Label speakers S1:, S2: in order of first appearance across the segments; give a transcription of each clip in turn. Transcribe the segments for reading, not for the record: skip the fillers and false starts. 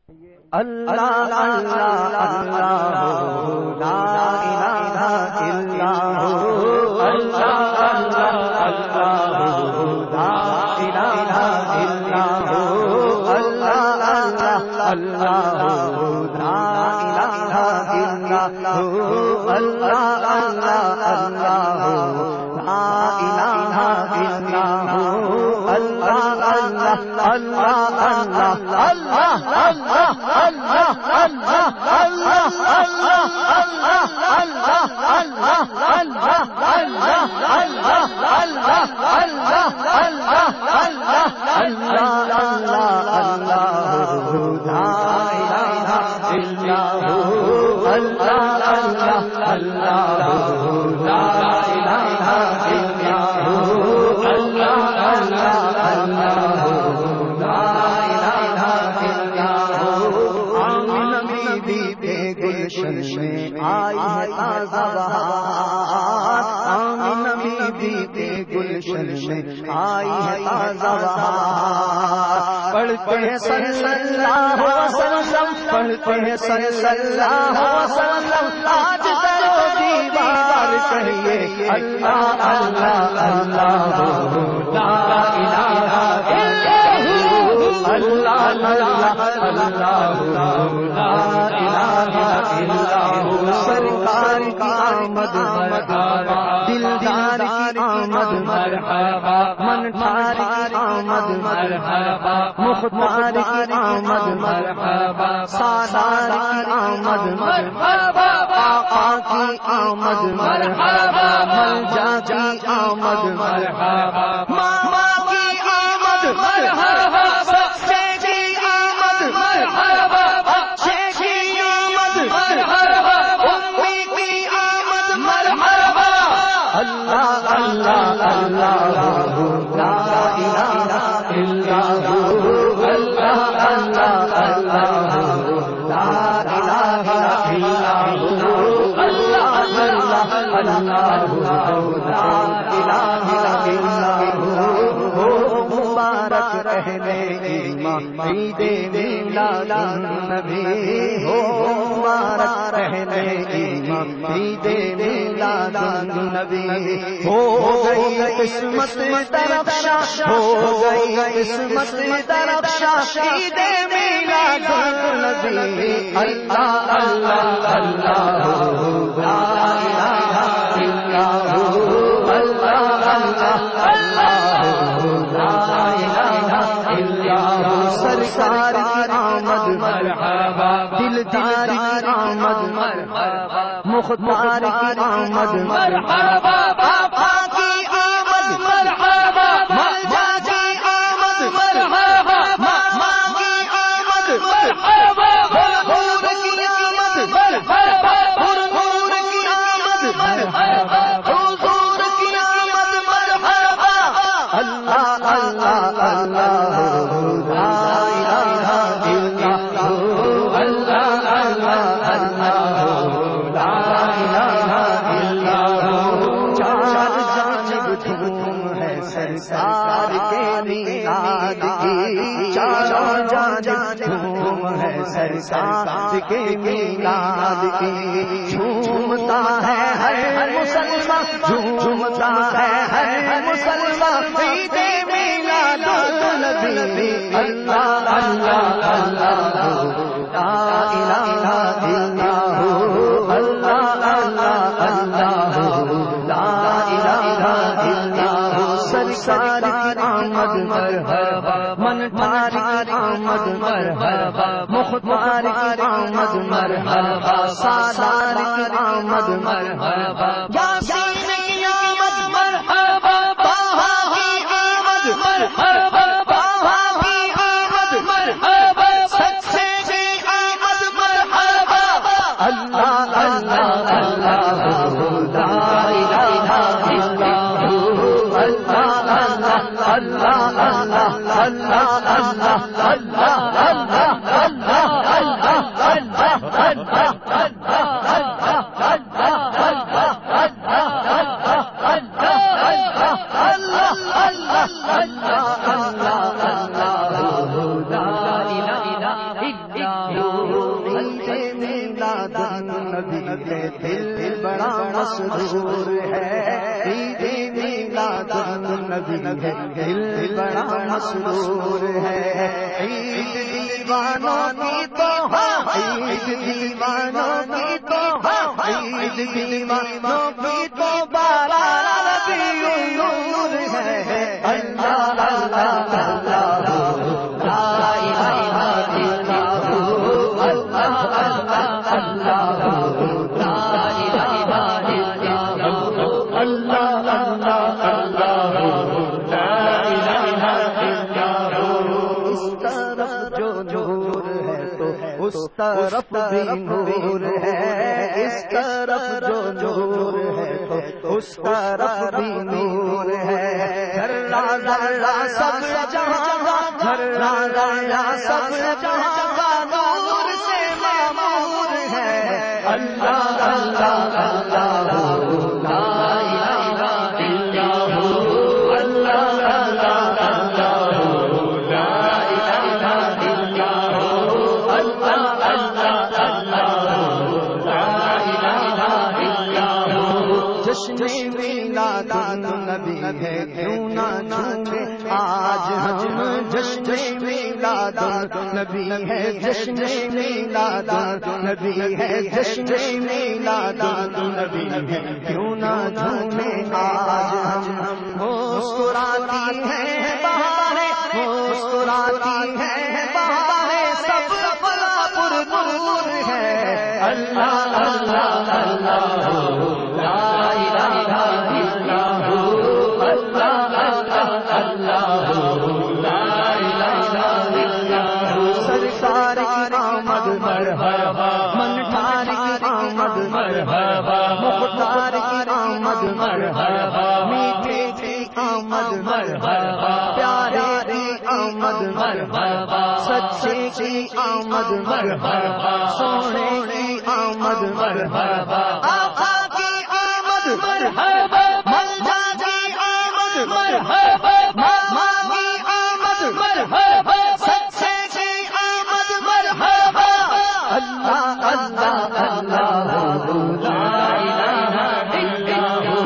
S1: اللہ اللہ اللہ لا الہ الا ہو، اللہ اللہ اللہ لا الہ الا ہو، اللہ اللہ اللہ لا الہ الا ہو، اللہ اللہ اللہ لا الہ الا ہو، اللہ اللہ اللہ آئی ہے تازہ بہار، آمینہ بی بی گلشن میں آئی ہے تازہ بہار، پڑھتے ہیں صلی اللہ علیہ وسلم، پڑھتے ہیں صلی اللہ علیہ وسلم، آج درو دیوار کہیے اللہ اللہ اللہ لا الہ الا ہو، اللہ اللہ اللہ لا الہ الا ہو، سرکار کی آمد مرحبا، دلدار کی آمد مرحبا، منٹھار کی آمد مرحبا، مختار کی آمد مرحبا، سالار کی آمد مرحبا، آقا کی آمد مرحبا، ملجا کی آمد مرحبا، ماما کی آمد مرحبا، مبارک رہنے عید میلاد النبی ہو، مبارک رہنے عید میلاد النبی، ہو گئی قسمت درخشاں، ہو گئی قسمت درخشاں عید میلاد النبی، اللہ اللہ اللہ لا الہ الا ہو، اللہ اللہ اللہ لا الہ الا ہو، سرکار کی آمد مرحبا، دلدار کی آمد مرحبا، مختار کی آمد مرحبا، آقا کی آمد مرحبا، ملجا کی آمد مرحبا، ماما کی آمد مرحبا، حضور کی آمد مرحبا، حضور کی آمد مرحبا، حضور کی آمد مرحبا، اللہ اللہ اللہ لا الہ الا ہو، اللہ اللہ اللہ لا الہ الا ہو، چار جانب دھوم ہے سرکار کے میلاد کی، چاروں جانب دھوم ہے سرکار کے میلاد کی، جھومتا ہے ہر مسلمان، جھومتا ہے ہر مسلمان عید میلاد النبی، اللہ اللہ اللہ لا الہ الا ہو، اللہ اللہ اللہ لا الہ الا ہو، سرکار کی آمد مرحبا، منٹھار کی آمد مرحبا، مختار کی آمد مرحبا، سالار کی آمد مرحبا، یاسین کی آمد مرحبا، طٰہٰ کی آمد مرحبا، طٰہٰ کی آمد مرحبا، سچے کی آمد مرحبا، اللہ اللہ اللہ لا الہ الا ہو، اللہ اللہ اللہ اللہ اللہ اللہ دل بڑا مسرور ہے، عید میلاد النبی ہے، دل بڑا مسرور ہے، عید دیوانوں کی تو عید دیوانوں کی تو عید دیوانوں کی تو بارہ ربیع النور ہے، اللہ اللہ اللہ لا الہ الا اللہ اللہ اللہ لا الہ الا اللہ اللہ اللہ لا الہ الا اللہ۔ اس طرف جو نور ہے تو اس طرف بھی نور ہے، اس طرف جو نور ہے تو اس طرف بھی نور ہے، ذرہ ذرہ سب جہاں ذرہ ذرہ سب جہاں نور سے معمور ہے، اللہ اللہ اللہ لا الہ الا اللہ اللہ اللہ لا الہ الا اللہ اللہ اللہ لا الہ الا اللہ۔ جشن میلاد النبی ہے کیوں نہ جھومے آج ہم، جشن میلاد النبی ہے، جشن میلاد النبی ہے، جشن میلاد النبی ہے، کیوں نہ جھومے آج ہم، مسکراتی ہیں بہاریں مسکراتی ہیں بہاریں سب پر نور ہے، اللہ اللہ اللہ لا الہ الا اللہ اللہ اللہ لا الہ الا اللہ۔ سرکار کی آمد مرحبا، منٹھار کی آمد مرحبا، مختار کی آمد مرحبا، میٹھے کی آمد مرحبا، پیارے کی آمد مرحبا، سچے کی آمد مرحبا، سونے کی آمد مرحبا، آقا کی آمد مرحبا، مولا کی آمد مرحبا، ماما کی آمد مرحبا، سچے کی آمد مرحبا، اللہ اللہ اللہ لا الہ الا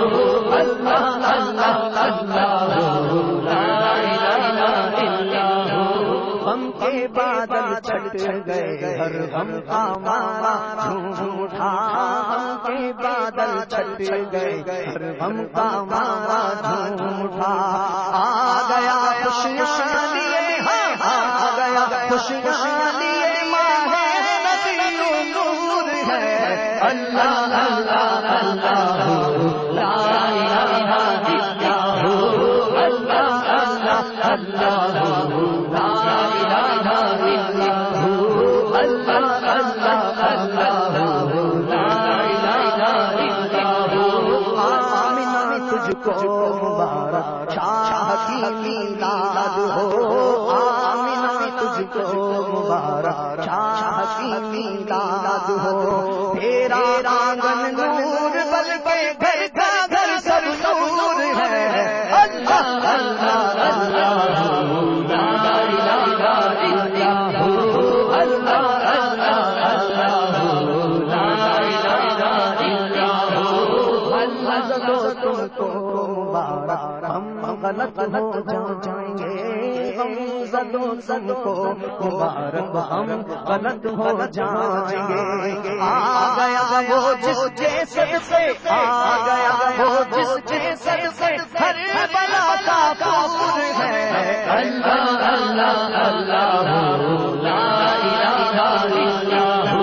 S1: اللہ اللہ اللہ لا الہ الا اللہ۔ غم کے بادل چھٹ گئے ہر غم کا مارا جھوم اٹھا، غم کے بادل چھٹ گئے ہر غم کا مارا جھوم اٹھا، آ گیا خوشیاں لیے آ گیا خوشیاں لیے ماہ ربیع نور ہے، اللہ اللہ اللہ لا الہ الا اللہ اللہ اللہ لا الہ الا اللہ اللہ اللہ لا الہ الا اللہ۔ آمنہ تجھ کو مبارک شاہ کی میلاد ہو، آمنہ تجھ کو مبارک شاہ کی میلاد ہو، تیرا آنگن نور بلکہ گھر کا گھر سب نور ہے، اللہ اللہ اللہ لا الہ الا اللہ اللہ اللہ لا الہ الا اللہ۔ تم کو مبارک ہم غلط ہو جائیں گے، ہم زدوں تم کو مبارک ہم غلط ہو جائیں گے، آ گیا وہ جس کے صدقے آ گیا وہ جس کے صدقے ہر بلا کا پور ہے، اللہ اللہ اللہ لا الہ الا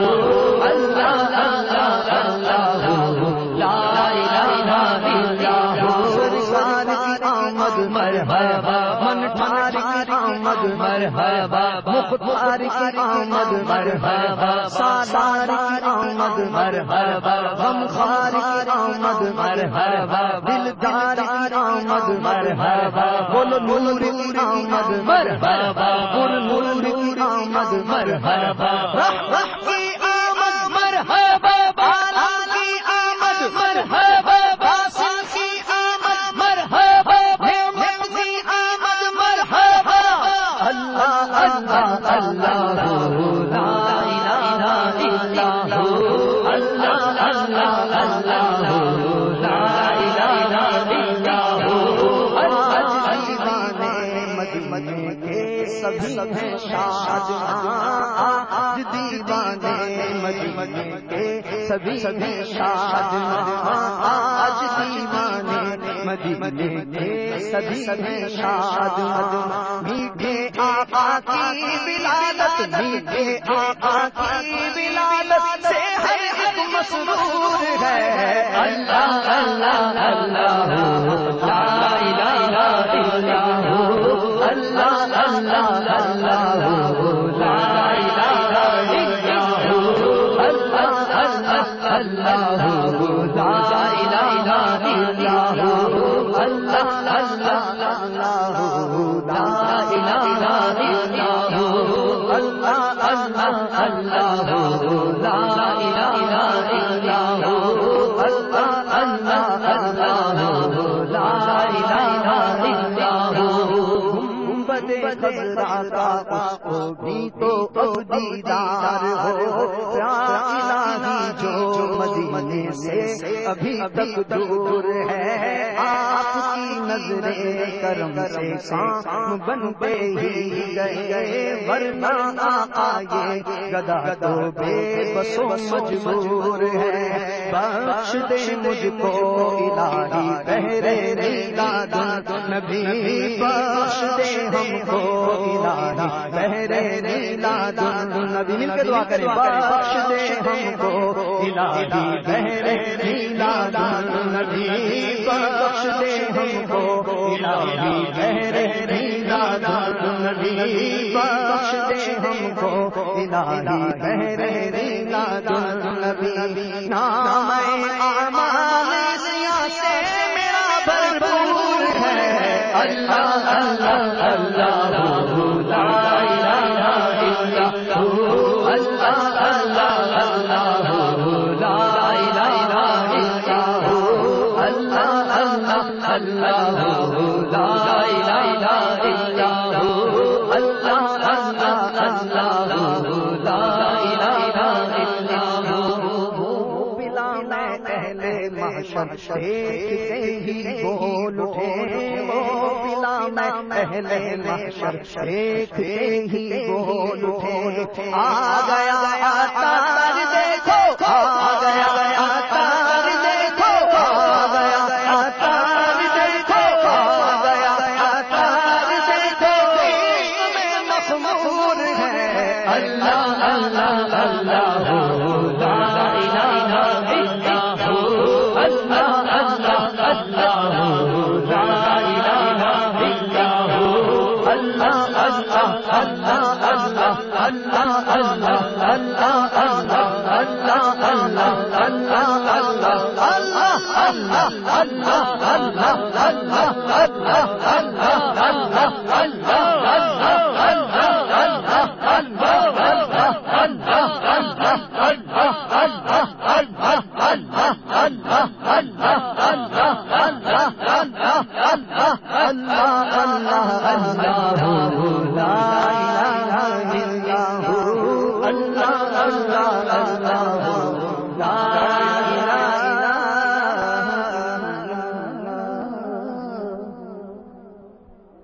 S1: اللہ اللہ اللہ لا الہ الا سرکار کی آمد مرحبا، منٹھار کی آمد مرحبا، مختار کی آمد مرحبا، سالار کی آمد مرحبا، غمخوار کی آمد مرحبا، دلدار کی آمد مرحبا، گل نور کی آمد مرحبا، پر نور کی آمد مرحبا، رح کی آمد مرحبا، بالا کی آمد مرحبا، باسل کی آمد مرحبا، نعمت کی آمد مرحبا، اللہ اللہ اللہ لا الہ الا اللہ اللہ اللہ شاد آج دیوانے مدینے کے سبھی شاد آج دیوانے مدینے کے سبھی شاد میٹھے آقا کی ولادت میٹھے آقا کی ولادت سے ہر ایک مسرور ہے اللہ اللہ اللہ لا الہ الا اللہ اللہ اللہ لا الہ الا اللہ اللہ اللہ لا الہ الا اللہ اللہ اللہ لا الہ الا اللہ اللہ اللہ لا الہ الا اللہ اللہ اللہ لا الہ الا خضرا کا کو بھی تو دیدار ہو الہی جو مدینے سے ابھی تک دور ہے آپ کی نظریں کرم سے کام بنتے ہی گئے ورنہ آقا یہ گدا تو بے بسوں مجبور ہے بخش دے مجھ کو الہی بہرے میلاد نبی بخش دے ہم کو الہی بہرے میلاد نبی مل کے دعا کریں بخش دے ہم کو الہی بہرے میلاد نبی بخش دے ہم کو الہی بہرے میلاد نبی بخش دے ہم کو الہی بہرے میلاد نبی نام اعمال سیاہ سے میرا بھرپور ہے اللہ اللہ اللہ لا الہ الا اللہ اللہ اللہ لا الہ الا اللہ اللہ اللہ لا الہ الا اللہ اللہ اللہ لا الہ الا بلا میں اہل محشر دیکھتے ہی بول اٹھے بلا میں اہل محشر دیکھتے ہی بول اٹھے آ گیا تار دیکھو آ گیا تار دیکھو آ گیا تار دیکھو آ گیا تار دیکھو میں مخمور ہے اللہ اللہ اللہ لا الہ الا اللہ اللہ اللہ لا الہ الا اللہ اللہ اللہ اللہ اللہ اللہ اللہ اللہ اللہ اللہ اللہ اللہ اللہ